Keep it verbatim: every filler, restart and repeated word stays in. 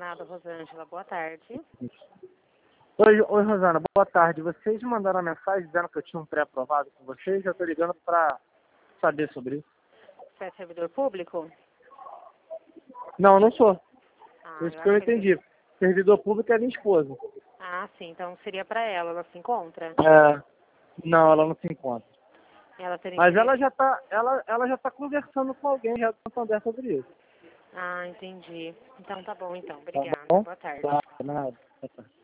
nada, Rosângela. Boa tarde. Oi, oi, Rosana, boa tarde. Vocês mandaram uma mensagem dizendo que eu tinha um pré-aprovado com vocês. Eu tô ligando para saber sobre isso. Você é servidor público? Não, eu não sou. Ah, Isso eu que eu acho que... entendi. Servidor público é minha esposa. Ah, sim. Então seria para ela. Ela se encontra? É, não, ela não se encontra. Ela teria Mas interesse... ela já tá, ela, ela já tá conversando com alguém já do Santander sobre isso. Ah, entendi. Então tá bom, então. Tá Obrigada. bom? Boa tarde. Tá, nada. Tá, tá.